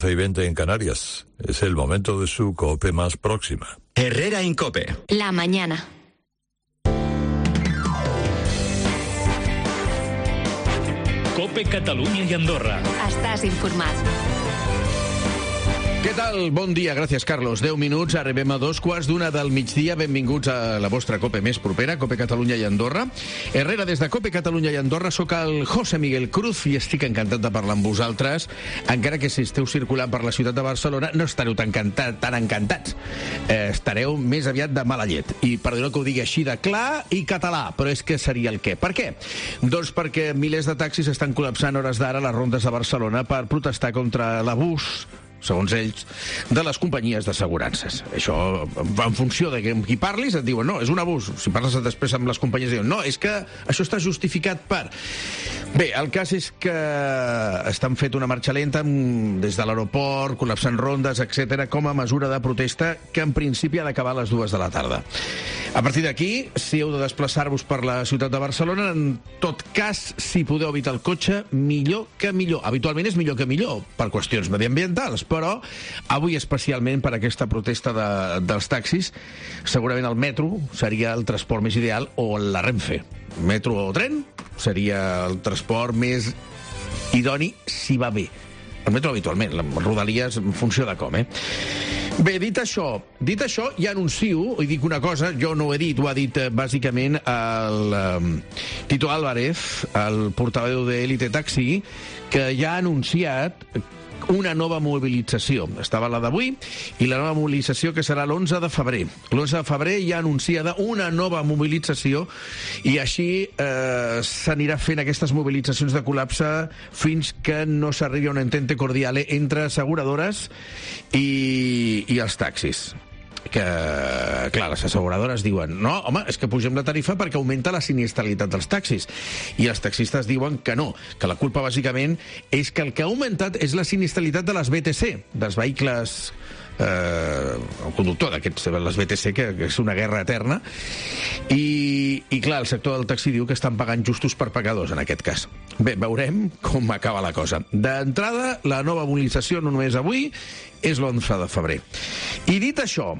y 20 en Canarias. Es el momento de su COPE más próxima. Herrera en COPE. La mañana. COPE Catalunya i Andorra. Estàs informat. Què tal? Bon dia, gràcies, Carlos. 10 minuts, arribem a 2:15 del migdia. Benvinguts a la vostra COPE més propera, COPE Catalunya i Andorra. Herrera, des de COPE Catalunya i Andorra, sóc el José Miguel Cruz i estic encantat de parlar amb vosaltres, encara que si esteu circulant per la ciutat de Barcelona no estareu tan encantats. Estareu més aviat de mala llet. I perdoneu que ho digui així de clar i català, però és que seria el què. Per què? Doncs perquè milers de taxis estan col·lapsant hores d'ara a les rondes de Barcelona per protestar contra l'abús, segons ells, de les companyies d'assegurances. Això, en funció de qui parlis, et diuen, no, és un abús. Si parles després amb les companyies, diuen, no, és que això està justificat per... Bé, el cas és que estan fet una marxa lenta des de l'aeroport, col·lapsant rondes, etc, com a mesura de protesta que en principi ha d'acabar a les 2 de la tarda. A partir d'aquí, si heu de desplaçar-vos per la ciutat de Barcelona, en tot cas, si podeu evitar el cotxe, millor que millor. Habitualment és millor que millor, per qüestions mediambientals, però avui especialment per aquesta protesta dels taxis, segurament el metro seria el transport més ideal, o la Renfe. Metro o tren seria el transport més idoni si va bé. El metro habitualment, les rodalies en funció de com, Bé, dit això, ja anuncio, i dic una cosa, jo no ho he dit, ho ha dit bàsicament el Tito Álvarez, el portaveu d'Elite Taxi, que ja ha anunciat una nova mobilització. Estava la d'avui i la nova mobilització que serà l'11 de febrer. L'11 de febrer ja anunciada una nova mobilització i així s'anirà fent aquestes mobilitzacions de col·lapse fins que no s'arribi a un entente cordiale entre asseguradores i els taxis. Que, clar, les asseguradores diuen no, home, és que pugem la tarifa perquè augmenta la sinistralitat dels taxis. I els taxistes diuen que no, que la culpa bàsicament és que el que ha augmentat és la sinistralitat de les BTC, dels vehicles el conductor d'aquests, les BTC, que és una guerra eterna. I clar, el sector del taxi diu que estan pagant justos per pagadors en aquest cas. Bé, veurem com acaba la cosa. D'entrada, la nova mobilització no només avui, és l'11 de febrer. I dit això,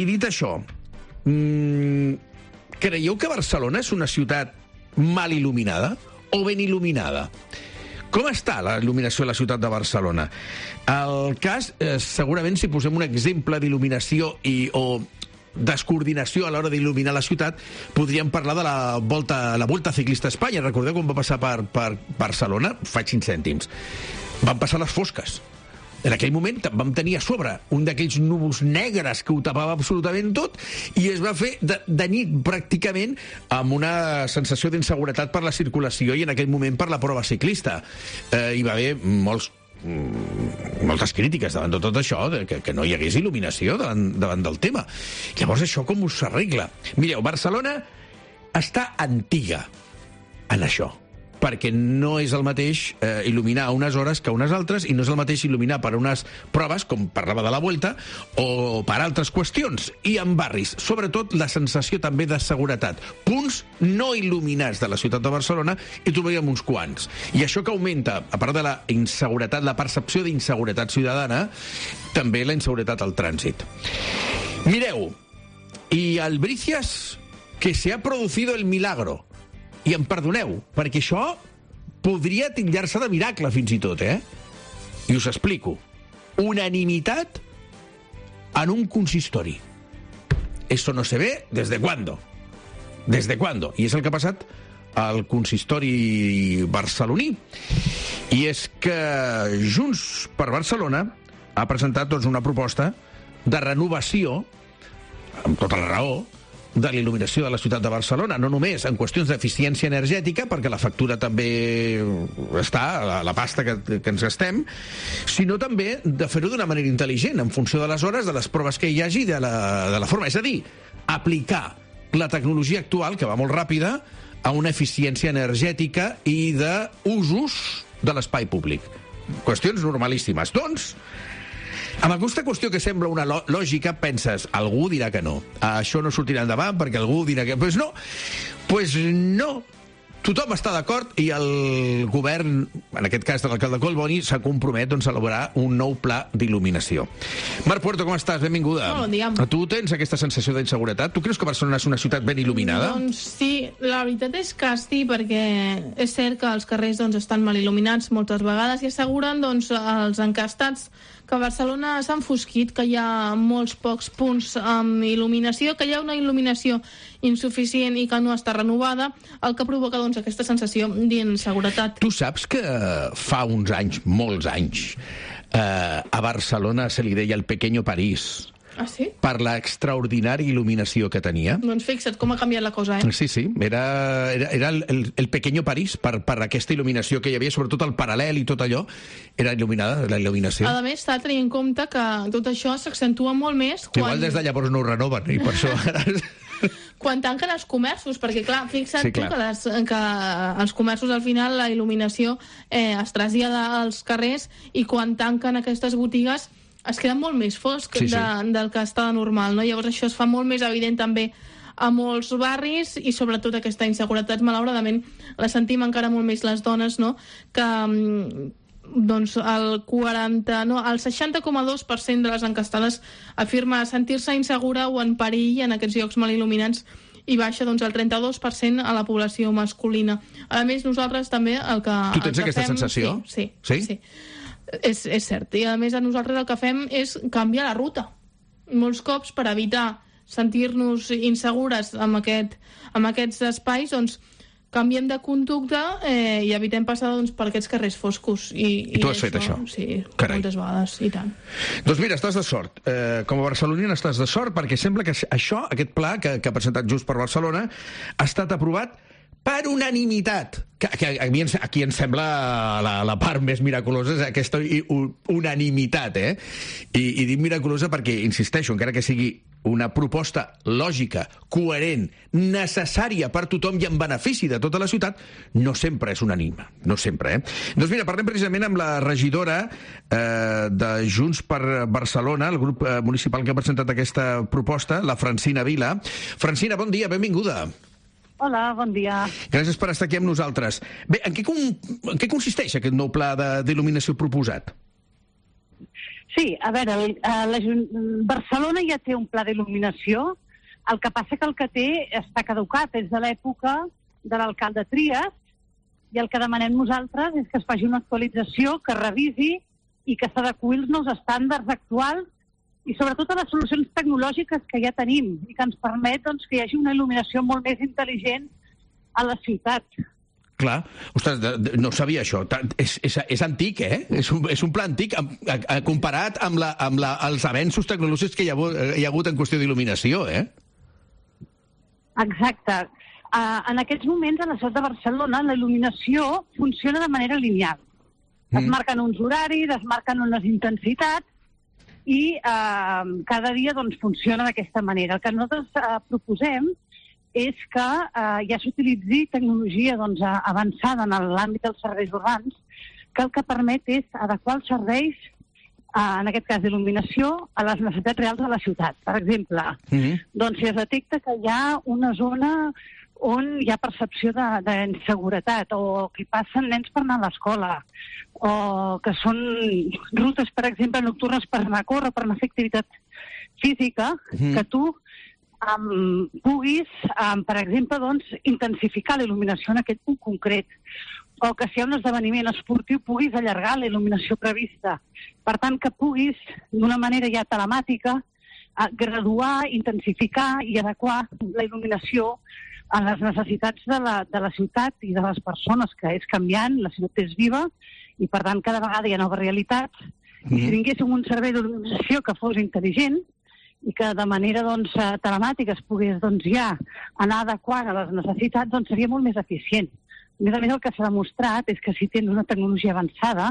creieu que Barcelona és una ciutat mal il·luminada o ben il·luminada? Com està la il·luminació a la ciutat de Barcelona? El cas, segurament, si posem un exemple d'il·luminació o descoordinació a l'hora d'il·luminar la ciutat, podríem parlar de la Volta Ciclista a Espanya. Recordeu quan va passar per Barcelona? Faig 5 cèntims. Van passar les fosques. En aquell moment vam tenir a sobre un d'aquells núvols negres que ho tapava absolutament tot i es va fer de nit pràcticament amb una sensació d'inseguretat per la circulació i en aquell moment per la prova ciclista. Hi va haver moltes crítiques davant de tot això, que no hi hagués il·luminació davant del tema. Llavors això com s'arregla? Mireu, Barcelona està antiga en això, perquè no és el mateix il·luminar a unes hores que a unes altres i no és el mateix il·luminar per unes proves, com parlava de la Vuelta, o per altres qüestions. I en barris, sobretot la sensació també de seguretat. Punts no il·luminats de la ciutat de Barcelona i trobaríem uns quants. I això que augmenta, a part de la inseguretat, la percepció d'inseguretat ciutadana, també la inseguretat al trànsit. Mireu, i albricias que se ha producido el milagro. I em perdoneu, perquè això podria titllar-se de miracle fins i tot, I us explico. Unanimitat en un consistori. Esto no se ve ¿desde cuándo? ¿Desde cuándo? I és el que ha passat al consistori barceloní. I és que Junts per Barcelona ha presentat una proposta de renovació, amb tota la raó, de l'il·luminació de la ciutat de Barcelona, no només en qüestions d'eficiència energètica, perquè la factura també està, la pasta que ens gastem, sinó també de fer-ho d'una manera intel·ligent, en funció de les hores, de les proves que hi hagi, de la forma. És a dir, aplicar la tecnologia actual, que va molt ràpida, a una eficiència energètica i d'usos de l'espai públic. Qüestions normalíssimes. Doncs, amb aquesta qüestió que sembla una lògica, penses, algú dirà que no. Això no sortirà endavant perquè algú dirà que... Pues no. Tothom està d'acord i el govern, en aquest cas de l'alcalde Collboni, s'ha compromet doncs, a elaborar un nou pla d'il·luminació. Marc Puerto, com estàs? Benvinguda. Bon dia. Tu tens aquesta sensació d'inseguretat? Tu creus que Barcelona és una ciutat ben il·luminada? Doncs sí, la veritat és que sí, perquè és cert que els carrers doncs, estan mal il·luminats moltes vegades i asseguren doncs, els encastats que a Barcelona s'ha enfosquit, que hi ha molts pocs punts amb il·luminació, que hi ha una il·luminació insuficient i que no està renovada, el que provoca doncs, aquesta sensació d'inseguretat. Tu saps que fa uns anys, molts anys, a Barcelona se li deia el Pequeño París, Ah, sí? per l'extraordinària il·luminació que tenia? Doncs fixa't com ha canviat la cosa, eh? Sí, sí, era el Pequeño París per aquesta il·luminació que hi havia, sobretot el paral·lel i tot allò, era il·luminada, la il·luminació. A més, s'ha de tenir en compte que tot això s'accentua molt més quan... Igual des de llavors no ho renoven, i per això ara... Quan tanquen els comerços, perquè clar, fixa't Sí, tu clar. que els comerços al final la il·luminació es trasllada als carrers i quan tanquen aquestes botigues es queda molt més fosc Sí, sí. del que està de normal, no? Llavors això es fa molt més evident també a molts barris i sobretot aquesta inseguretat, malauradament, la sentim encara molt més les dones, no? Que doncs el 60,2% de les encastades afirma sentir-se insegura o en perill en aquests llocs mal il·luminats i baixa doncs, el 32% a la població masculina. A més, nosaltres també el que... Tu tens aquesta sensació? Sí. Sí? És cert. I a més, a nosaltres el que fem és canviar la ruta. Molts cops, per evitar sentir-nos insegures amb aquests espais, doncs canviem de conducta i evitem passar doncs, per aquests carrers foscos. I tu has fet això? Sí, Carai. moltes vegades, i tant. Doncs mira, estàs de sort. Com a barcelonina estàs de sort perquè sembla que això, aquest pla que ha presentat Junts per Barcelona, ha estat aprovat per unanimitat. Que aquí ens sembla la part més miraculosa és aquesta unanimitat, eh? I dic miraculosa perquè, insisteixo, encara que sigui una proposta lògica, coherent, necessària per tothom i en benefici de tota la ciutat, no sempre és unànime. No sempre, eh? Doncs mira, parlem precisament amb la regidora de Junts per Barcelona, el grup municipal que ha presentat aquesta proposta, la Francina Vila. Francina, bon dia, benvinguda. Hola, bon dia. Gràcies per estar aquí amb nosaltres. Bé, en què consisteix aquest nou pla d'il·luminació proposat? Sí, a veure, Barcelona ja té un pla d'il·luminació, el que passa que el que té està caducat, és de l'època de l'alcalde Trias, i el que demanem nosaltres és que es faci una actualització, que revisi i que s'adeqüi als nous estàndards actuals i sobretot a les solucions tecnològiques que ja tenim i que ens permet doncs, que hi hagi una il·luminació molt més intel·ligent a la ciutat. Clar, ostres, no sabia això. És antic, eh? És un pla antic comparat amb els avenços tecnològics que hi ha hagut en qüestió d'il·luminació, eh? Exacte. En aquests moments, a la ciutat de Barcelona, la il·luminació funciona de manera lineal. Es marquen uns horaris, es marquen unes intensitats, i cada dia doncs, funciona d'aquesta manera. El que nosaltres proposem és que ja s'utilitzi tecnologia doncs, avançada en l'àmbit dels serveis urbans, que el que permet és adequar els serveis, en aquest cas d'il·luminació, a les necessitats reals de la ciutat. Per exemple, doncs, si es detecta que hi ha una zona on hi ha percepció d'inseguretat o que hi passen nens per anar a l'escola o que són rutes, per exemple, nocturnes per anar a córrer, per anar a fer activitat física, que tu puguis, per exemple, doncs, intensificar la il·luminació en aquest punt concret o que si hi ha un esdeveniment esportiu puguis allargar la il·luminació prevista. Per tant, que puguis, d'una manera ja telemàtica, graduar, intensificar i adequar la il·luminació a les necessitats de la ciutat i de les persones, que és canviant, la ciutat és viva, i per tant cada vegada hi ha noves realitats. I si tinguéssim un servei d'il·luminació que fos intel·ligent i que de manera doncs, telemàtica es pogués doncs, ja anar adequant a les necessitats, doncs seria molt més eficient. A més, el que s'ha demostrat és que si tens una tecnologia avançada,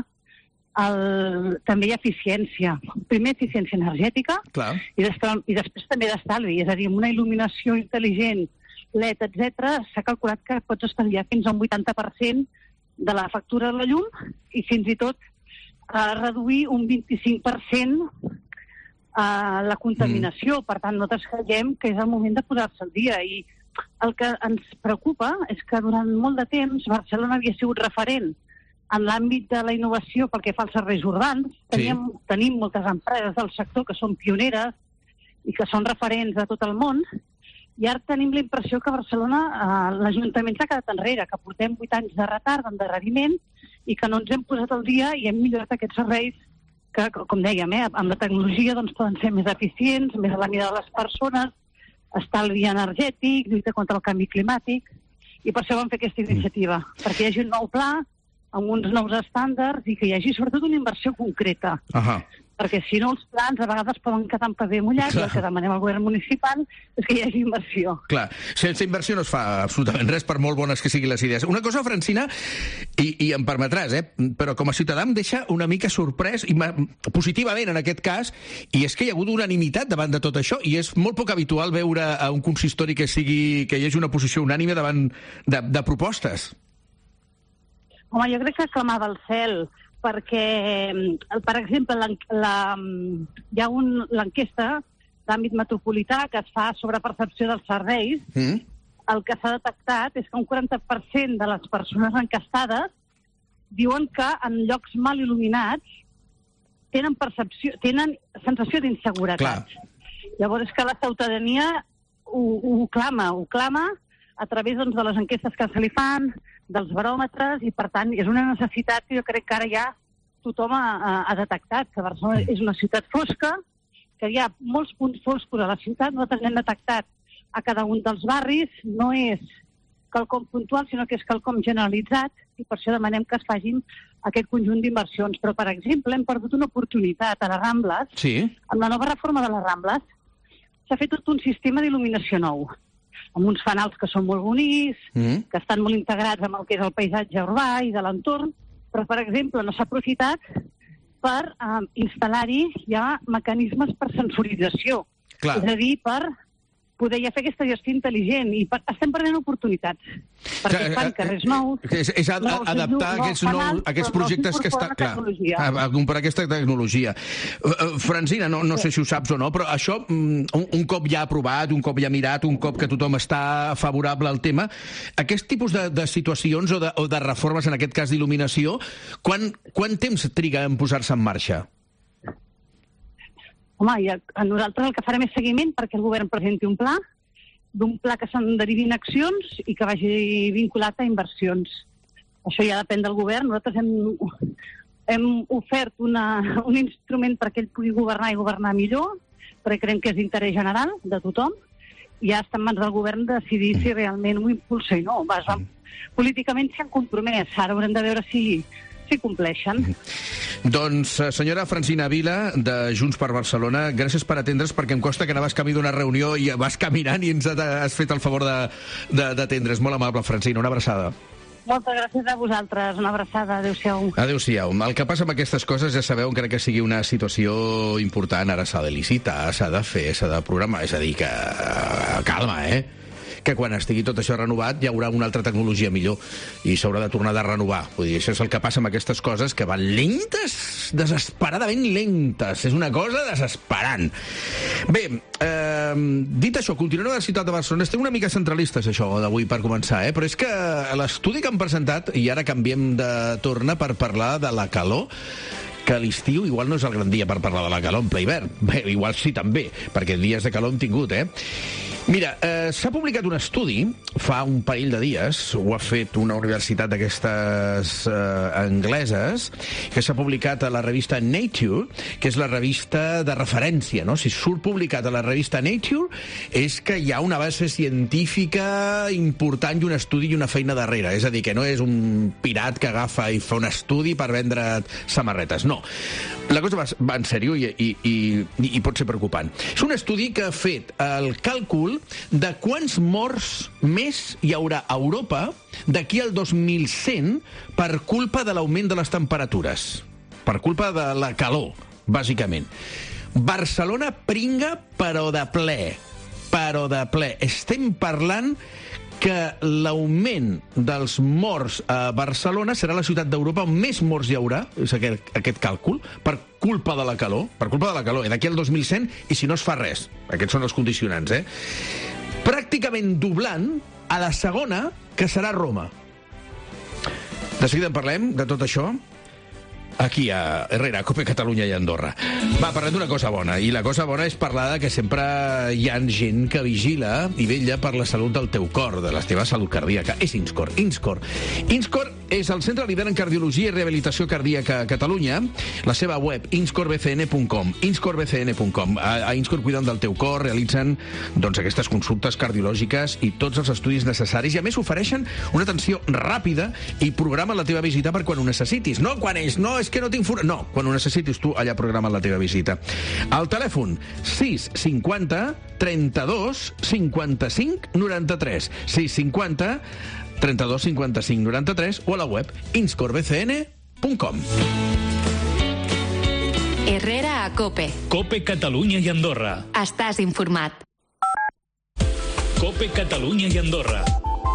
també hi ha eficiència. Primer, eficiència energètica. Clar. I després també d'estalvi. És a dir, amb una il·luminació intel·ligent, LED, etc., s'ha calculat que pots estalviar fins a un 80% de la factura de la llum i fins i tot reduir un 25% la contaminació. Per tant, nosaltres creiem que és el moment de posar-se al dia i el que ens preocupa és que durant molt de temps Barcelona havia sigut referent en l'àmbit de la innovació pel que fa als serveis urbans. Tenim moltes empreses del sector que són pioneres i que són referents a tot el món, i ara tenim la impressió que a Barcelona l'Ajuntament s'ha quedat enrere, que portem 8 anys de retard, d'endarreriment, i que no ens hem posat al dia i hem millorat aquests serveis que, com dèiem, amb la tecnologia doncs, poden ser més eficients, més a la mida de les persones, estalvi energètic, lluita contra el canvi climàtic, i per això vam fer aquesta iniciativa, perquè hi hagi un nou pla amb uns nous estàndards i que hi hagi sobretot una inversió concreta. Perquè si no els plans a vegades poden quedar en paper mullat, i el que demanem al govern municipal és que hi hagi inversió. Clar, sense inversió no es fa absolutament res, per molt bones que siguin les idees. Una cosa, Francina, i em permetràs, però com a ciutadà em deixa una mica sorprès, i positivament en aquest cas, i és que hi ha hagut unanimitat davant de tot això, i és molt poc habitual veure a un consistori que hi hagi una posició unànime davant de propostes. Home, jo crec que clamava al cel, perquè, per exemple, hi ha l'enquesta d'àmbit metropolità que es fa sobre percepció dels serveis. El que s'ha detectat és que un 40% de les persones enquestades diuen que en llocs mal il·luminats tenen sensació d'inseguretat. Llavors és que la ciutadania ho clama a través de les enquestes que se li fan, dels baròmetres, i per tant és una necessitat que jo crec que ara ja tothom ha detectat, que Barcelona és una ciutat fosca, que hi ha molts punts foscos a la ciutat, nosaltres n'hem detectat a cada un dels barris, no és quelcom puntual, sinó que és quelcom generalitzat, i per això demanem que es facin aquest conjunt d'inversions. Però, per exemple, hem perdut una oportunitat a les Rambles. Amb la nova reforma de les Rambles s'ha fet tot un sistema d'il·luminació nou, amb uns fanals que són molt bonics, que estan molt integrats amb el que és el paisatge urbà i de l'entorn, però, per exemple, no s'ha aprofitat per instal·lar-hi ja mecanismes per sensorització. És a dir, per poder ja fer aquesta gestió intel·ligent, i estem perdent oportunitats, perquè fan carrers nous. És adaptar aquests projectes que estan... a comprar aquesta tecnologia. Francina, no sé si ho saps o no, però això, un cop ja aprovat, un cop ja mirat, un cop que tothom està favorable al tema, aquest tipus de situacions o de reformes, en aquest cas d'il·luminació, quant temps triga en posar-se en marxa? Home, nosaltres el que farem és seguiment perquè el govern presenti un pla, d'un pla que se'n derivin accions i que vagi vinculat a inversions. Això ja depèn del govern. Nosaltres hem ofert un instrument perquè ell pugui governar i governar millor, perquè creiem que és d'interès general de tothom, i ja està en mans del govern decidir si realment ho impulsa i no. Políticament s'han compromès, ara haurem de veure si compleixen. Doncs, senyora Francina Vila, de Junts per Barcelona, gràcies per atendre's, perquè em costa que anaves camí d'una reunió i vas caminant i ens has fet el favor d'atendre's. Molt amable, Francina, una abraçada. Moltes gràcies a vosaltres, una abraçada, adéu-siau. Adéu-siau. El que passa amb aquestes coses, ja sabeu, encara que sigui una situació important, ara s'ha de licitar, s'ha de fer, s'ha de programar, és a dir, que calma, que quan estigui tot això renovat hi haurà una altra tecnologia millor i s'haurà de tornar a renovar. Vull dir, això és el que passa amb aquestes coses, que van lentes, desesperadament lentes. És una cosa desesperant. Bé, dit això, continuem a la ciutat de Barcelona. Estem una mica centralistes, això, d'avui, per començar, però és que l'estudi que han presentat, i ara canviem de torna per parlar de la calor, que l'estiu igual no és el gran dia per parlar de la calor en ple hivern. Bé, igual sí també, perquè dies de calor hem tingut, Mira, s'ha publicat un estudi fa un parell de dies, ho ha fet una universitat d'aquestes angleses, que s'ha publicat a la revista Nature, que és la revista de referència, no? Si surt publicat a la revista Nature és que hi ha una base científica important i un estudi i una feina darrere, és a dir, que no és un pirat que agafa i fa un estudi per vendre samarretes, no. La cosa va en sèrio i pot ser preocupant. És un estudi que ha fet el càlcul de quants morts més hi haurà a Europa d'aquí al 2100 per culpa de l'augment de les temperatures, per culpa de la calor, bàsicament. Barcelona pringa, però de ple. Estem parlant que l'augment dels morts a Barcelona serà la ciutat d'Europa on més morts hi haurà, és aquest càlcul, per culpa de la calor, d'aquí al 2100, i si no es fa res. Aquests són els condicionants, pràcticament doblant a la segona, que serà Roma. De seguida en parlem de tot això aquí a Herrera, Cope Catalunya i Andorra. Va, parlem d'una cosa bona, i la cosa bona és parlar de que sempre hi ha gent que vigila i vetlla per la salut del teu cor, de la teva salut cardíaca. És INSCOR. INSCOR és el centre líder en cardiologia i rehabilitació cardíaca a Catalunya. La seva web, inscorbcn.com. inscorbcn.com. A INSCOR cuiden del teu cor, realitzen aquestes consultes cardiològiques i tots els estudis necessaris, i a més ofereixen una atenció ràpida i programen la teva visita per quan ho necessitis. No quan és que no tinc fura... No, quan ho necessitis tu, allà programen la teva visita. El telèfon 650 32 55 93. 650 32 55 93 o a la web inscorbcn.com. Herrera a Cope. Cope Catalunya i Andorra. Estàs informat. Cope Catalunya i Andorra.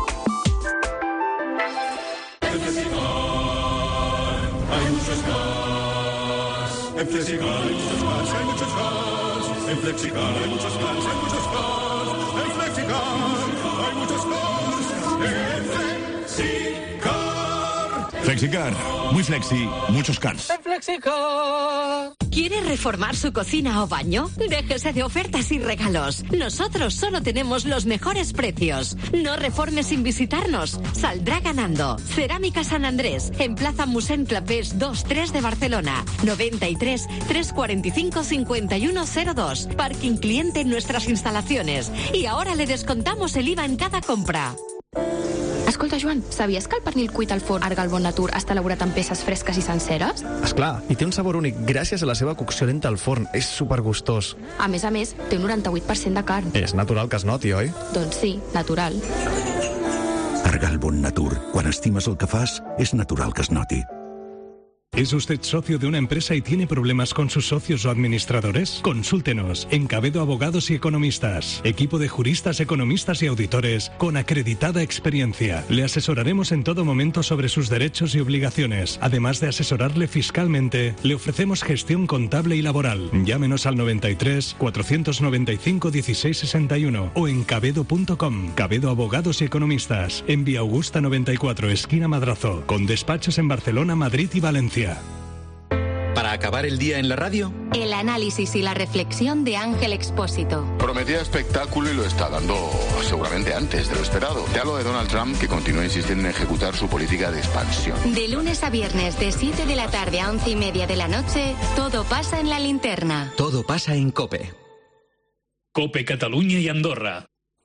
En Flexicar hay muchos cars, hay muchos cars. En Flexicar hay muchos cars, hay muchos cars. En Flexicar hay muchos cars. En Flexicar. Flexicar, muy flexi, muchos cars. En Flexicar. ¿Quiere reformar su cocina o baño? Déjese de ofertas y regalos. Nosotros solo tenemos los mejores precios. No reforme sin visitarnos. Saldrá ganando. Cerámica San Andrés, en Plaza Musén Clapés 2-3 de Barcelona. 93 345 5102. Parking cliente en nuestras instalaciones. Y ahora le descontamos el IVA en cada compra. Escolta, Joan, sabies que el pernil cuit al forn Argal Bon Natur està elaborat amb peces fresques i senceres? Esclar, i té un sabor únic gràcies a la seva cocció lenta al forn. És supergustós. A més, té un 98% de carn. És natural que es noti, oi? Doncs sí, natural. Argal Bon Natur. Quan estimes el que fas, és natural que es noti. ¿Es usted socio de una empresa y tiene problemas con sus socios o administradores? Consúltenos en Cabedo Abogados y Economistas. Equipo de juristas, economistas y auditores con acreditada experiencia. Le asesoraremos en todo momento sobre sus derechos y obligaciones. Además de asesorarle fiscalmente, le ofrecemos gestión contable y laboral. Llámenos al 93 495 1661 o en cabedo.com. Cabedo Abogados y Economistas. En Vía Augusta 94, esquina Madrazo. Con despachos en Barcelona, Madrid y Valencia. Para acabar el día en la radio, el análisis y la reflexión de Ángel Expósito. Prometía espectáculo y lo está dando seguramente antes de lo esperado. Te hablo de Donald Trump, que continúa insistiendo en ejecutar su política de expansión. De lunes a viernes, de 7 de la tarde a 11:30 de la noche, todo pasa en la linterna. Todo pasa en Cope. Cope Catalunya i Andorra.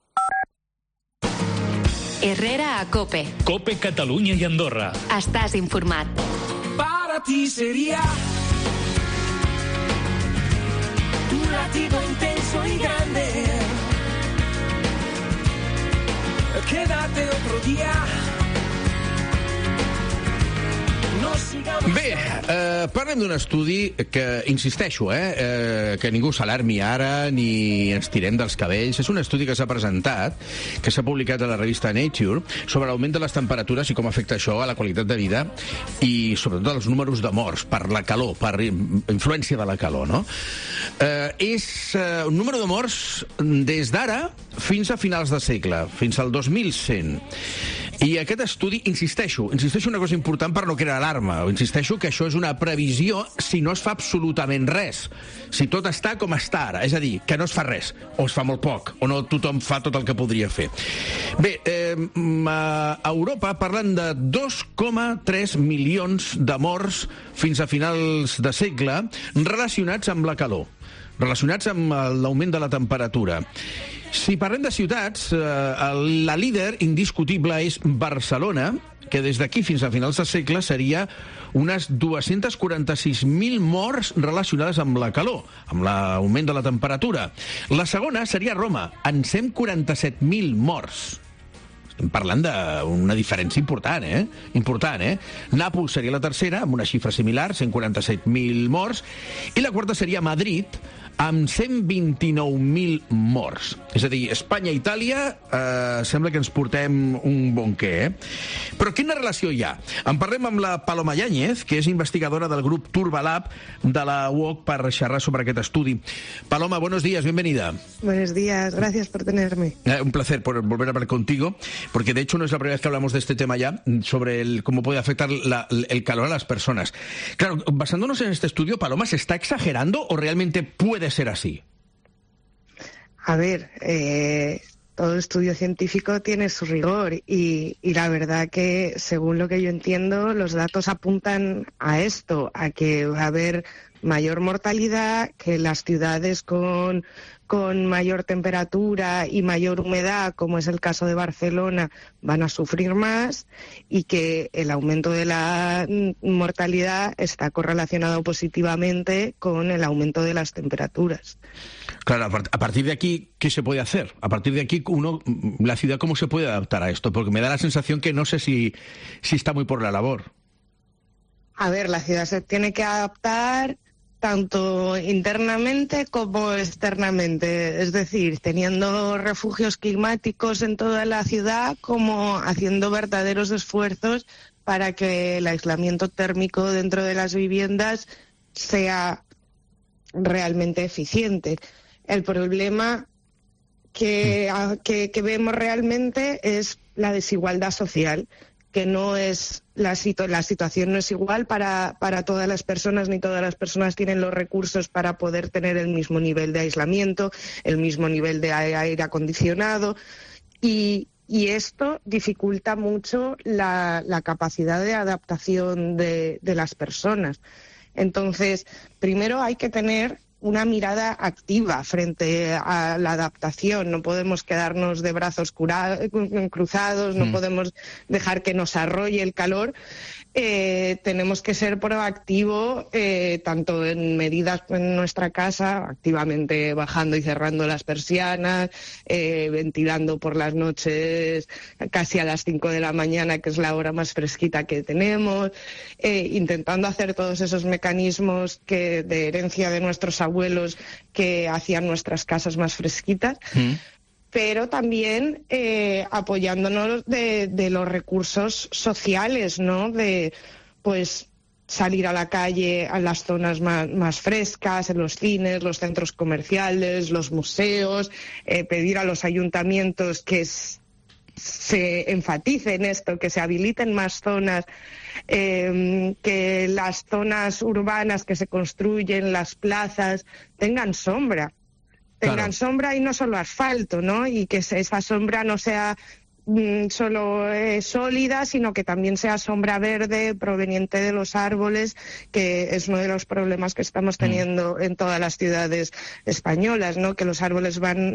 Herrera a Cope. Cope Catalunya i Andorra. Estàs informat. Para ti sería un latido intenso y grande. Quédate otro día. Bé, parlem d'un estudi que, insisteixo, que ningú s'alarmi ara ni ens tirem dels cabells. És un estudi que s'ha presentat, que s'ha publicat a la revista Nature, sobre l'augment de les temperatures i com afecta això a la qualitat de vida i sobretot els números de morts per la calor, per influència de la calor, no? És un número de morts des d'ara fins a finals de segle, fins al 2100. I aquest estudi, insisteixo una cosa important per no crear alarma, insisteixo que això és una previsió si no es fa absolutament res, si tot està com està ara, és a dir, que no es fa res, o es fa molt poc, o no tothom fa tot el que podria fer. Bé, a Europa parlen de 2,3 milions de morts fins a finals de segle relacionats amb la calor, relacionats amb l'augment de la temperatura. Si parlem de ciutats, la líder indiscutible és Barcelona, que des d'aquí fins a finals de segle seria unes 246.000 morts relacionades amb la calor, amb l'augment de la temperatura. La segona seria Roma, amb 147.000 morts. Estem parlant d'una diferència important, Important, Nàpols seria la tercera, amb una xifra similar, 147.000 morts, i la quarta seria Madrid, amb 129.000 morts. És a dir, Espanya i Itàlia sembla que ens portem un bon què, Però quina relació hi ha? En parlem amb la Paloma Yáñez, que és investigadora del grup Turbalab de la UOC per xerrar sobre aquest estudi. Paloma, buenos días, bienvenida. Buenos días, gracias por tenerme. Un placer por volver a hablar contigo, porque de hecho no es la primera vez que hablamos de este tema ya, sobre cómo puede afectar el calor a las personas. Claro, basándonos en este estudio, Paloma, ¿se está exagerando o realmente puede ser así? A ver, todo estudio científico tiene su rigor y la verdad que, según lo que yo entiendo, los datos apuntan a esto, a que va a haber mayor mortalidad, que las ciudades con mayor temperatura y mayor humedad, como es el caso de Barcelona, van a sufrir más y que el aumento de la mortalidad está correlacionado positivamente con el aumento de las temperaturas. Claro, a partir de aquí, ¿qué se puede hacer? A partir de aquí, la ciudad, ¿cómo se puede adaptar a esto? Porque me da la sensación que no sé si está muy por la labor. A ver, la ciudad se tiene que adaptar tanto internamente como externamente, es decir, teniendo refugios climáticos en toda la ciudad, como haciendo verdaderos esfuerzos para que el aislamiento térmico dentro de las viviendas sea realmente eficiente. El problema que vemos realmente es la desigualdad social, que no es la situación no es igual para todas las personas, ni todas las personas tienen los recursos para poder tener el mismo nivel de aislamiento, el mismo nivel de aire acondicionado, y esto dificulta mucho la capacidad de adaptación de las personas. Entonces, primero hay que tener una mirada activa frente a la adaptación. No podemos quedarnos de brazos cruzados, no podemos dejar que nos arrolle el calor. Tenemos que ser proactivos, tanto en medidas en nuestra casa, activamente bajando y cerrando las persianas, ventilando por las noches casi a las 5 de la mañana, que es la hora más fresquita que tenemos, intentando hacer todos esos mecanismos de herencia de nuestros abuelos que hacían nuestras casas más fresquitas. Pero también apoyándonos de los recursos sociales, ¿no? De, pues, salir a la calle a las zonas más frescas, en los cines, los centros comerciales, los museos, pedir a los ayuntamientos que se enfatice en esto, que se habiliten más zonas, que las zonas urbanas que se construyen, las plazas, tengan sombra. Tengan sombra y no solo asfalto, ¿no? Y que esa sombra no sea solo sólida, sino que también sea sombra verde proveniente de los árboles, que es uno de los problemas que estamos teniendo en todas las ciudades españolas, ¿no? Que los árboles van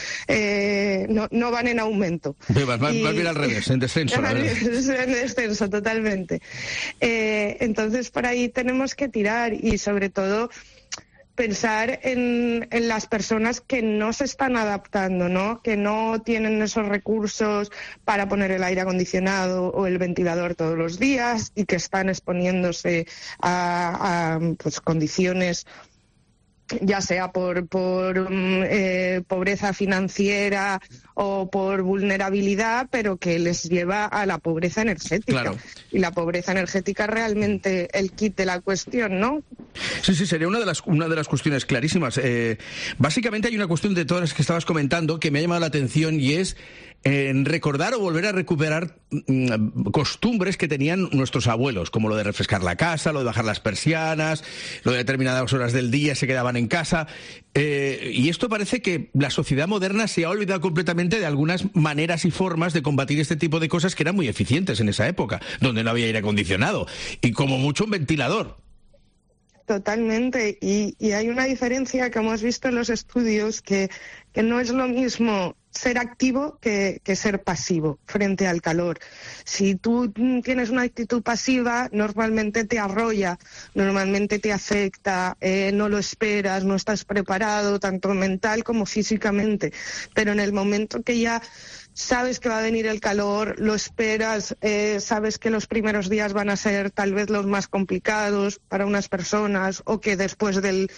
no van en aumento. Van bien al revés, en descenso. En descenso, totalmente. Entonces, por ahí tenemos que tirar y, sobre todo, pensar en las personas que no se están adaptando, ¿no? Que no tienen esos recursos para poner el aire acondicionado o el ventilador todos los días y que están exponiéndose a pues, condiciones, ya sea por pobreza financiera o por vulnerabilidad, pero que les lleva a la pobreza energética. Claro. Y la pobreza energética es realmente el kit de la cuestión, ¿no? Sí, sería una de las cuestiones clarísimas. Básicamente hay una cuestión de todas las que estabas comentando que me ha llamado la atención, y es en recordar o volver a recuperar costumbres que tenían nuestros abuelos, como lo de refrescar la casa, lo de bajar las persianas, lo de determinadas horas del día se quedaban en casa. Y esto parece que la sociedad moderna se ha olvidado completamente de algunas maneras y formas de combatir este tipo de cosas que eran muy eficientes en esa época, donde no había aire acondicionado y como mucho un ventilador. Totalmente, y hay una diferencia que hemos visto en los estudios, que no es lo mismo ser activo que ser pasivo frente al calor. Si tú tienes una actitud pasiva, normalmente te arrolla, normalmente te afecta, no lo esperas, no estás preparado, tanto mental como físicamente. Pero en el momento que ya sabes que va a venir el calor, lo esperas, sabes que los primeros días van a ser tal vez los más complicados para unas personas, o que después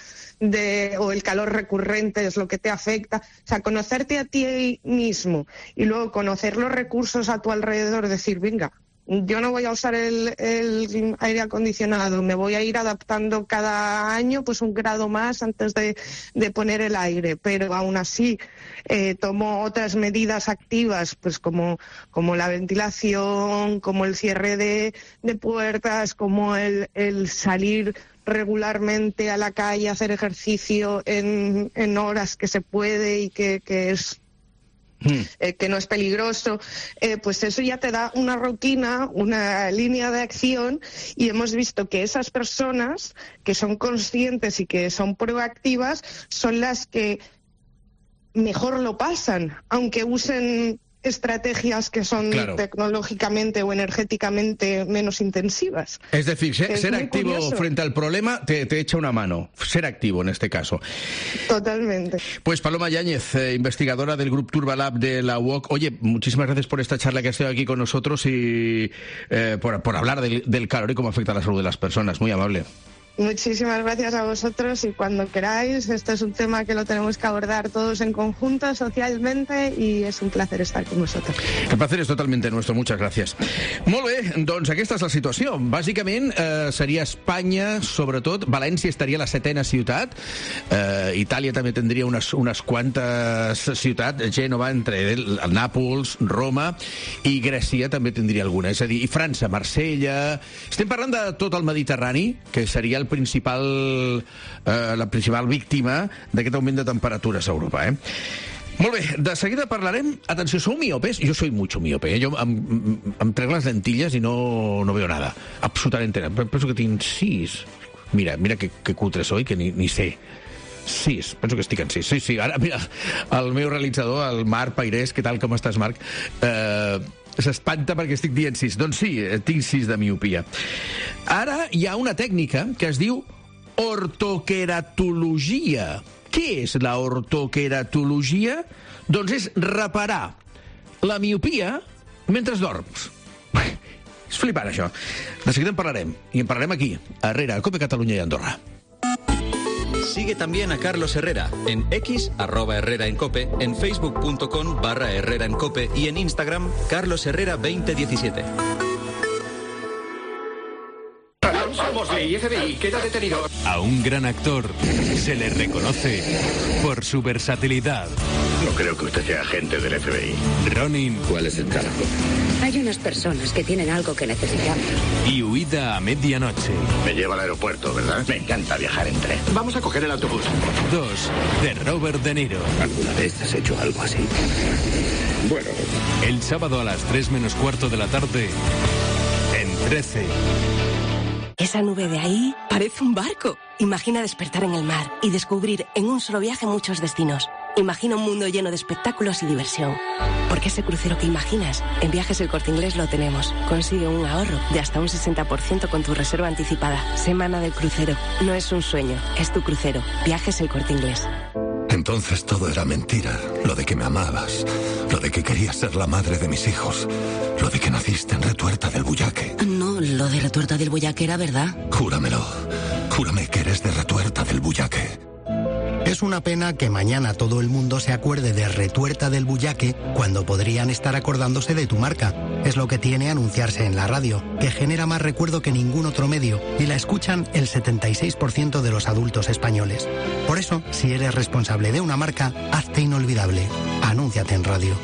o el calor recurrente es lo que te afecta. O sea, conocerte a ti mismo y luego conocer los recursos a tu alrededor, decir, venga, yo no voy a usar el aire acondicionado, me voy a ir adaptando cada año pues 1 grado más antes de poner el aire, pero aún así tomo otras medidas activas, pues como la ventilación, como el cierre de puertas, como el salir regularmente a la calle, hacer ejercicio en horas que se puede y que es que no es peligroso, pues eso ya te da una rutina, una línea de acción, y hemos visto que esas personas que son conscientes y que son proactivas son las que mejor lo pasan, aunque usen estrategias que son tecnológicamente o energéticamente menos intensivas. Es decir, ser activo frente al problema te echa una mano. Ser activo en este caso. Totalmente. Pues Paloma Yáñez, investigadora del Grupo Turbalab de la UOC. Oye, muchísimas gracias por esta charla que has estado aquí con nosotros y por hablar del calor y cómo afecta a la salud de las personas. Muy amable. Muchísimas gracias a vosotros, y cuando queráis, este es un tema que lo tenemos que abordar todos en conjunto, socialmente, i és un placer estar con vosotros. El placer és totalmente nuestro, muchas gracias. Molt bé, doncs aquesta és la situació. Bàsicament seria Espanya, sobretot, València estaria a la 7ª ciutat, Itàlia també tindria unes quantes ciutats, Gènova, entre Nàpols, Roma, i Grècia també tindria alguna, és a dir, i França, Marsella. Estem parlant de tot el Mediterrani, que seria la principal víctima d'aquest augment de temperatures a Europa. Molt bé, de seguida parlarem. Atenció, sou miopes? Jo soy mucho miope. Jo em trec les lentilles i no veo nada. Absolutamente nada. Penso que tinc 6. Mira que cutre soy, que ni sé. 6, penso que estic en 6. Sí, ara, mira, el meu realitzador, el Marc Pairés, què tal, com estàs, Marc? S'espanta perquè estic dient 6. Doncs sí, tinc 6 de miopia. Ara hi ha una tècnica que es diu ortoqueratologia. Què és la ortoqueratologia? Doncs és reparar la miopia mentre dorms. És flipant, això. De seguida en parlarem. I en parlarem aquí, a Herrera, a COPE Catalunya i Andorra. Sigue también a Carlos Herrera en X, @Herrera en Cope, en facebook.com/Herrera en Cope y en Instagram, Carlos Herrera 2017. Mosley, FBI, queda detenido. A un gran actor se le reconoce por su versatilidad. No creo que usted sea agente del FBI. Ronin. ¿Cuál es el trabajo? Hay unas personas que tienen algo que necesitamos. Y Huida a medianoche. Me lleva al aeropuerto, ¿verdad? Me encanta viajar en tren. Vamos a coger el autobús. 2, de Robert De Niro. ¿Alguna vez has hecho algo así? Bueno. El sábado a las 3 menos cuarto de la tarde, en 13. Esa nube de ahí parece un barco. Imagina despertar en el mar y descubrir en un solo viaje muchos destinos. Imagina un mundo lleno de espectáculos y diversión. Porque ese crucero que imaginas, en Viajes El Corte Inglés lo tenemos. Consigue un ahorro de hasta un 60% con tu reserva anticipada. Semana del crucero. No es un sueño, es tu crucero. Viajes El Corte Inglés. Entonces todo era mentira. Lo de que me amabas, lo de que querías ser la madre de mis hijos, lo de que naciste en Retuerta del Bullaque. No, lo de Retuerta del Bullaque era verdad. Júramelo. Júrame que eres de Retuerta del Bullaque. Es una pena que mañana todo el mundo se acuerde de Retuerta del Bullaque cuando podrían estar acordándose de tu marca. Es lo que tiene anunciarse en la radio, que genera más recuerdo que ningún otro medio y la escuchan el 76% de los adultos españoles. Por eso, si eres responsable de una marca, hazte inolvidable. Anúnciate en radio.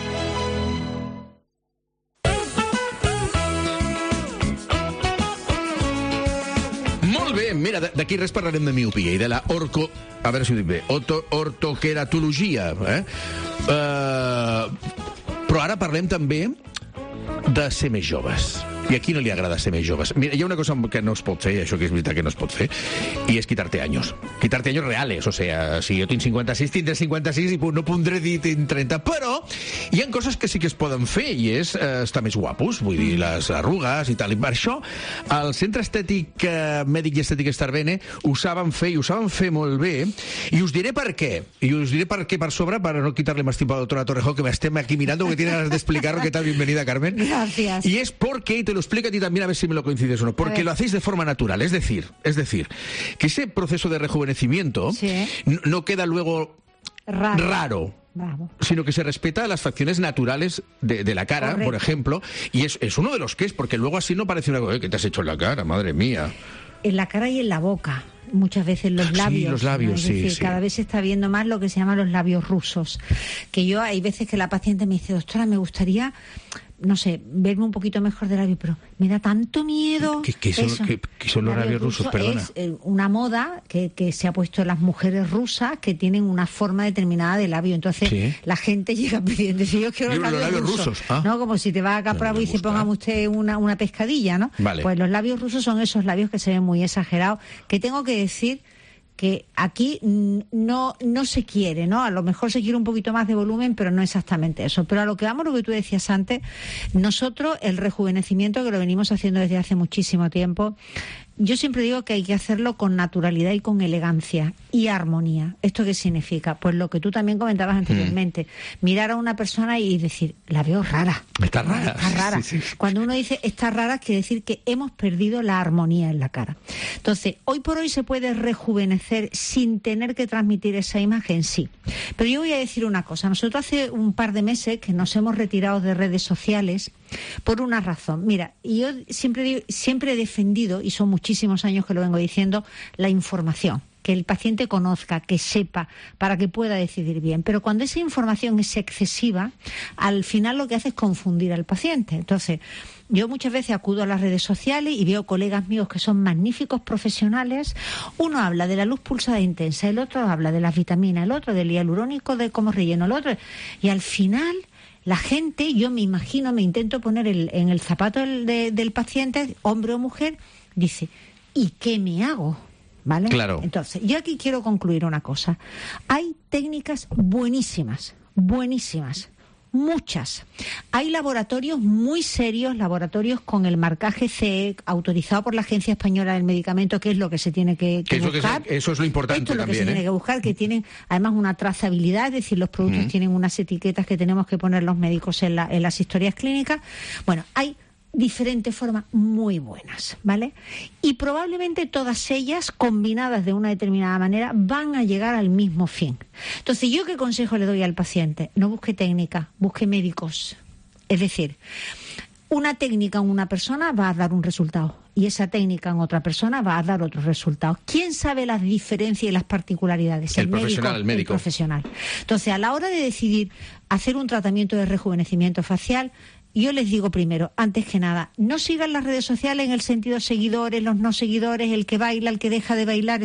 Molt bé, mira, d'aquí res parlarem de miopia i de la a veure si ho dic bé, ortoqueratologia. Però ara parlem també de ser més joves. I a qui no li agrada ser més joves? Mira, hi ha una cosa que no es pot fer, això que és veritat que no es pot fer, i és quitarte años. Quitarte años reales, o sea, si jo tinc 56, tindré 56 i no podré dir tinc 30, però hi ha coses que sí que es poden fer, i és estar més guapos, vull dir, les arrugues i tal. I per això, el Centre Estètic Mèdic i Estètic Estarbene ho saben fer, i ho saben fer molt bé, I us diré per què. I us diré per què per sobre, para no quitarle más tiempo a la doctora Torrejón, que me esté aquí mirando, que tiene ganas de explicarlo. ¿Qué tal? Bienvenida, Carmen. Gracias. Y es porque, y te lo explico a ti también, a ver si me lo coincides o no, porque lo hacéis de forma natural. Es decir, que ese proceso de rejuvenecimiento no queda luego raro. Bravo. Sino que se respeta las facciones naturales de la cara, por ejemplo, y es uno de los que es, porque luego así no parece una cosa, ¿qué te has hecho en la cara? Madre mía. En la cara y en la boca, muchas veces los labios. Sí, los labios, ¿no? Es decir, cada vez se está viendo más lo que se llama los labios rusos. Que yo, hay veces que la paciente me dice, doctora, me gustaría, no sé, verme un poquito mejor de labio, pero me da tanto miedo. ¿Qué son los labios rusos? Perdona. Es una moda que se ha puesto en las mujeres rusas que tienen una forma determinada de labio. Entonces la gente llega pidiendo, dice, yo quiero los labios rusos. ¿No? Como si te vas a Capravo y dice, póngame usted una pescadilla, ¿no? Vale. Pues los labios rusos son esos labios que se ven muy exagerados, que tengo que decir que aquí no se quiere, ¿no? A lo mejor se quiere un poquito más de volumen, pero no exactamente eso. Pero a lo que vamos, lo que tú decías antes, nosotros el rejuvenecimiento, que lo venimos haciendo desde hace muchísimo tiempo, yo siempre digo que hay que hacerlo con naturalidad y con elegancia y armonía. ¿Esto qué significa? Pues lo que tú también comentabas anteriormente. Mirar a una persona y decir, la veo rara. Está rara. Está rara. Sí. Cuando uno dice está rara, quiere decir que hemos perdido la armonía en la cara. Entonces, hoy por hoy se puede rejuvenecer sin tener que transmitir esa imagen, sí. Pero yo voy a decir una cosa. Nosotros hace un par de meses que nos hemos retirado de redes sociales por una razón. Mira, yo siempre he defendido, y son muchísimos años que lo vengo diciendo, la información. Que el paciente conozca, que sepa, para que pueda decidir bien. Pero cuando esa información es excesiva, al final lo que hace es confundir al paciente. Entonces, yo muchas veces acudo a las redes sociales y veo colegas míos que son magníficos profesionales. Uno habla de la luz pulsada intensa, el otro habla de las vitaminas, el otro del hialurónico, de cómo relleno el otro. Y al final, la gente, yo me imagino, me intento poner en el zapato del paciente, hombre o mujer, dice, ¿y qué me hago? ¿Vale? Claro. Entonces, yo aquí quiero concluir una cosa. Hay técnicas buenísimas, muchas. Hay laboratorios muy serios, laboratorios con el marcaje CE, autorizado por la Agencia Española del Medicamento, que es lo que se tiene que buscar. Eso es lo importante. Esto es lo también, que se tiene que buscar, que tienen además una trazabilidad, es decir, los productos tienen unas etiquetas que tenemos que poner los médicos en las historias clínicas. Bueno, hay diferentes formas muy buenas, ¿vale? Y probablemente todas ellas, combinadas de una determinada manera, van a llegar al mismo fin. Entonces, ¿yo qué consejo le doy al paciente? No busque técnica, busque médicos. Es decir, una técnica en una persona va a dar un resultado y esa técnica en otra persona va a dar otro resultado. ¿Quién sabe las diferencias y las particularidades? El profesional, el médico. El profesional. Entonces, a la hora de decidir hacer un tratamiento de rejuvenecimiento facial, yo les digo primero, antes que nada, no sigan las redes sociales en el sentido seguidores, los no seguidores, el que baila, el que deja de bailar.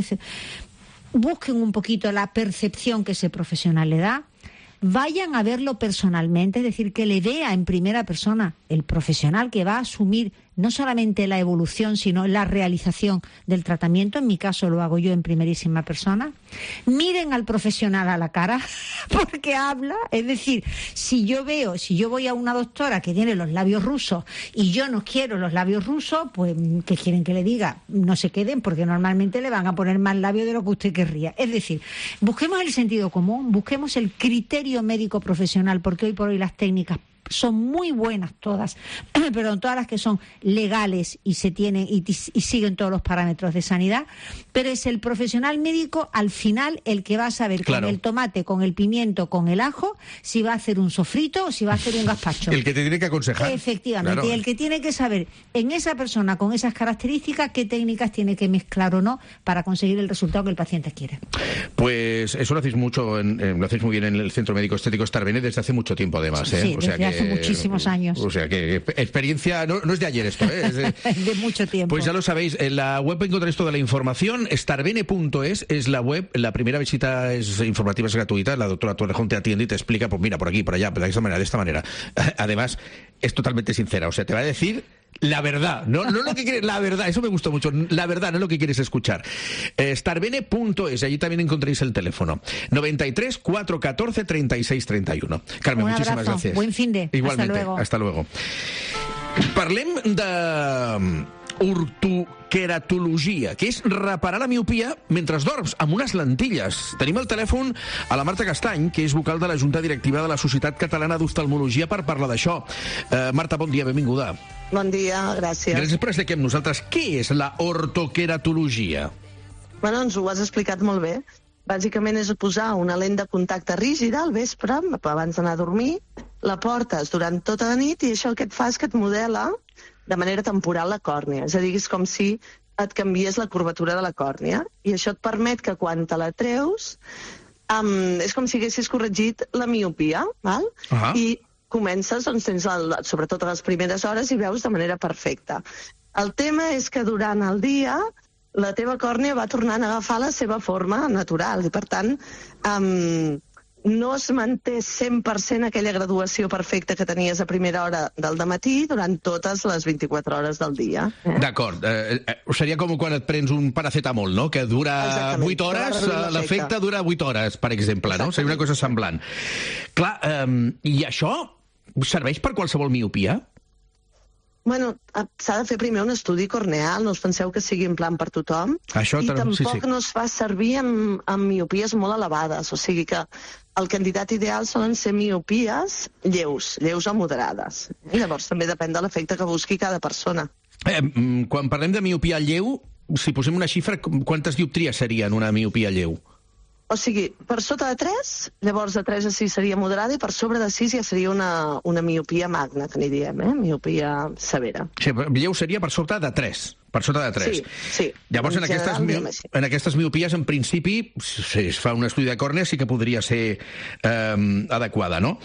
Busquen un poquito la percepción que ese profesional le da. Vayan a verlo personalmente, es decir, que le vea en primera persona el profesional que va a asumir no solamente la evolución, sino la realización del tratamiento. En mi caso lo hago yo en primerísima persona. Miren al profesional a la cara, porque habla. Es decir, si yo voy a una doctora que tiene los labios rusos y yo no quiero los labios rusos, pues, ¿qué quieren que le diga? No se queden, porque normalmente le van a poner más labio de lo que usted querría. Es decir, busquemos el sentido común, busquemos el criterio médico profesional, porque hoy por hoy las técnicas son muy buenas todas, pero todas las que son legales y se tienen y siguen todos los parámetros de sanidad, pero es el profesional médico al final el que va a saber con el tomate, con el pimiento, con el ajo, si va a hacer un sofrito o si va a hacer un gazpacho. El que te tiene que aconsejar. Efectivamente, claro. Y el que tiene que saber en esa persona con esas características qué técnicas tiene que mezclar o no para conseguir el resultado que el paciente quiere. Pues eso lo hacéis mucho, lo hacéis muy bien en el Centro Médico Estético Starbene desde hace mucho tiempo además. Sí, o sea desde hace muchísimos años. O sea que experiencia, no es de ayer esto, es de mucho tiempo. Pues ya lo sabéis, en la web encontraréis toda la información. Starbene.es es la web, la primera visita es informativa, es gratuita, la doctora Torrejón te atiende y te explica, pues mira, por aquí, por allá, de esta manera. Además, es totalmente sincera, o sea, te va a decir la verdad, no lo que quieres, la verdad, eso me gustó mucho, la verdad, no es lo que quieres escuchar. Starbene.es, allí también encontréis el teléfono 93 414 36 31. Carmen, muchísimas gracias. Buen fin de. Igualmente, hasta luego. Parlem ortoqueratologia, que és reparar la miopia mentre dorms, amb unes lentilles. Tenim al telèfon a la Marta Castany, que és vocal de la Junta Directiva de la Societat Catalana d'Oftalmologia, per parlar d'això. Marta, bon dia, benvinguda. Bon dia, gràcies. Gràcies per estar aquí amb nosaltres. Què és la ortoqueratologia? Bueno, ens ho has explicat molt bé. Bàsicament és posar una lent de contacte rígida al vespre, abans d'anar a dormir, la portes durant tota la nit i això el que et fa és que et modela de manera temporal la còrnia. És a dir, és com si et canvies la curvatura de la còrnia. I això et permet que quan te la treus és com si haguessis corregit la miopia, val? I comences, doncs tens sobretot a les primeres hores i veus de manera perfecta. El tema és que durant el dia la teva còrnia va tornant a agafar la seva forma natural i, per tant, no es manté 100% aquella graduació perfecta que tenies a primera hora del dematí durant totes les 24 hores del dia. D'acord. Seria com quan et prens un paracetamol, no? Que dura 8 hores, l'efecte dura 8 hores, per exemple, no? Seria una cosa semblant. Clar, i això serveix per qualsevol miopia? Bueno, s'ha de fer primer un estudi corneal, no us penseu que sigui en plan per tothom, i tampoc no es fa servir amb miopies molt elevades, o sigui que el candidat ideal solen ser miopies lleus o moderades. Llavors també depèn de l'efecte que busqui cada persona. Quan parlem de miopia lleu, si posem una xifra, quantes dioptries serien una miopia lleu? O sigui, per sota de 3, llavors de 3 a 6 seria moderada i per sobre de 6 ja seria una miopia magna, que n'hi diem, miopia severa. Sí, lleu seria per sota de 3. Per sota de 3. Sí. Llavors, en aquestes miopies, en principi, si es fa un estudi de còrnea, sí que podria ser adequada, no?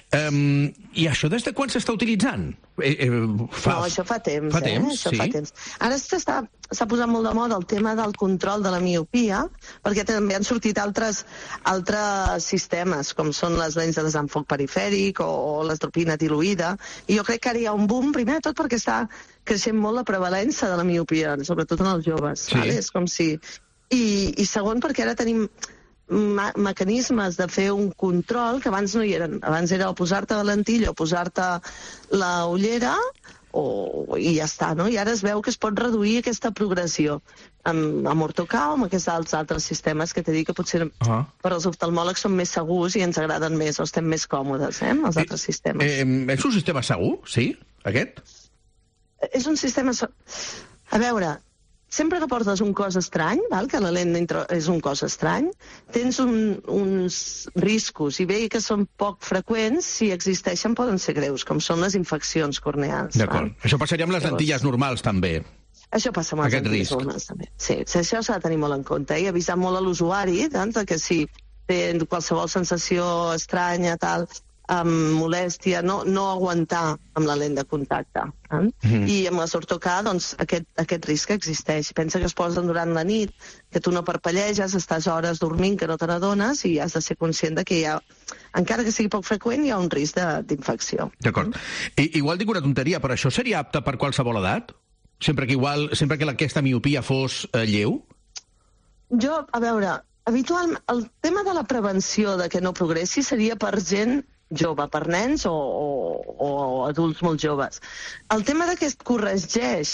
I això des de quan s'està utilitzant? No, això fa temps. Fa temps, sí. Fa temps. Ara s'ha posat molt de moda el tema del control de la miopia, perquè també han sortit altres sistemes, com són les lents de desenfoc perifèric o l'estropina tiloïda, i jo crec que ara hi ha un boom, primer de tot perquè està creixent molt la prevalència de la miopia, sobretot en els joves. Sí. És com si... I segon, perquè ara tenim mecanismes de fer un control que abans no hi eren. Abans era o posar-te la lentilla o posar-te la ullera i ja està, no? I ara es veu que es pot reduir aquesta progressió amb ortocar o amb aquests altres sistemes que t'he dit que potser per als oftalmòlegs són més segurs i ens agraden més o estem més còmodes, amb els altres sistemes. És un sistema segur, sí, aquest? És un sistema... A veure, sempre que portes un cos estrany, que la lent és un cos estrany, tens uns riscos, i bé que són poc freqüents, si existeixen poden ser greus, com són les infeccions corneals. D'acord. Això passaria amb les lentilles normals, també. Això passa amb les lentilles normals, també. Sí, això s'ha de tenir molt en compte i avisar molt a l'usuari que si té qualsevol sensació estranya, tal... molèstia, no aguantar amb la lent de contacte. I amb les ortocar, doncs, aquest risc existeix. Pensa que es posen durant la nit, que tu no parpelleges, estàs hores dormint, que no te n'adones, i has de ser conscient que hi ha, encara que sigui poc freqüent, hi ha un risc d'infecció. D'acord. Igual dic una tonteria, però això seria apte per qualsevol edat? Sempre que aquesta miopia fos lleu? Jo, a veure, habitualment, el tema de la prevenció de que no progressi seria per gent jove, per nens o adults molt joves. El tema de que es corregeix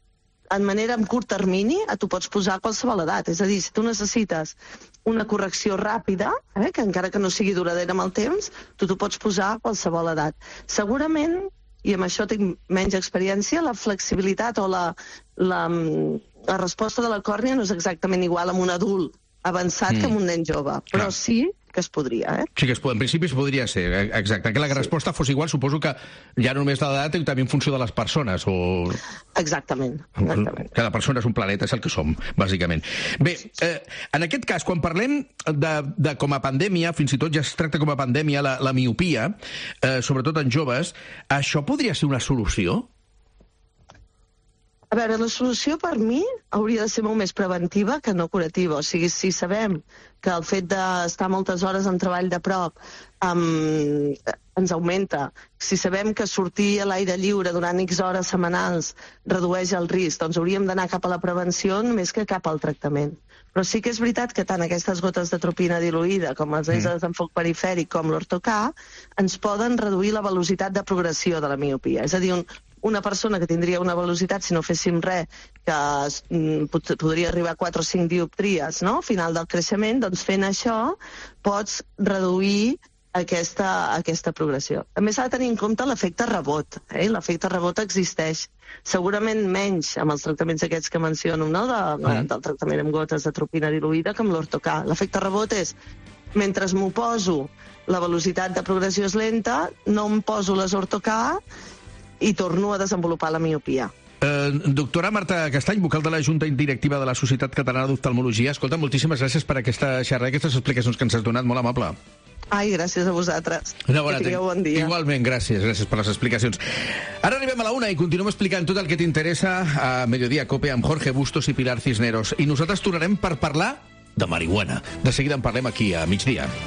en curt termini, tu pots posar a qualsevol edat. És a dir, si tu necessites una correcció ràpida, que encara que no sigui duradera amb el temps, tu t'ho pots posar a qualsevol edat. Segurament, i amb això tinc menys experiència, la flexibilitat o la resposta de la còrnia no és exactament igual amb un adult avançat que amb un nen jove, però sí que es podria, Sí que en principi es podria ser, exacte. Que la resposta fos igual, suposo que ja no només de l'edat, i també en funció de les persones, o... Exactament. Cada persona és un planeta, és el que som, bàsicament. Bé, en aquest cas, quan parlem de com a pandèmia, fins i tot ja es tracta com a pandèmia, la miopia, sobretot en joves, això podria ser una solució? A veure, la solució per mi hauria de ser molt més preventiva que no curativa. O sigui, si sabem que el fet d'estar moltes hores en treball de prop ens augmenta, si sabem que sortir a l'aire lliure durant X hores setmanals redueix el risc, doncs hauríem d'anar cap a la prevenció més que cap al tractament. Però sí que és veritat que tant aquestes gotes d'atropina diluïda com els lents de desenfoc perifèric com l'ortocar ens poden reduir la velocitat de progressió de la miopia. És a dir, una persona que tindria una velocitat, si no féssim res, que podria arribar a 4 o 5 dioptries, no?, al final del creixement, doncs fent això pots reduir aquesta progressió. A més, s'ha de tenir en compte l'efecte rebot. L'efecte rebot existeix. Segurament menys amb els tractaments aquests que menciono, no?, del tractament amb gotes d'atropina diluïda, que amb l'ortocar. L'efecte rebot és, mentre m'ho poso, la velocitat de progressió és lenta, no em poso les ortocar i torno a desenvolupar la miopia. Doctora Marta Castany, vocal de la Junta Directiva de la Societat Catalana d'Oftalmologia. Escolta, moltíssimes gràcies per aquesta xerrada, aquestes explicacions que ens has donat, molt amable. Ai, gràcies a vosaltres. Que tingueu bon dia. Igualment, gràcies per les explicacions. Ara arribem a la 1 i continuem explicant tot el que t'interessa a Mediodía Cope amb Jorge Bustos i Pilar Cisneros. I nosaltres tornarem per parlar de marihuana. De seguida en parlem aquí a Migdia.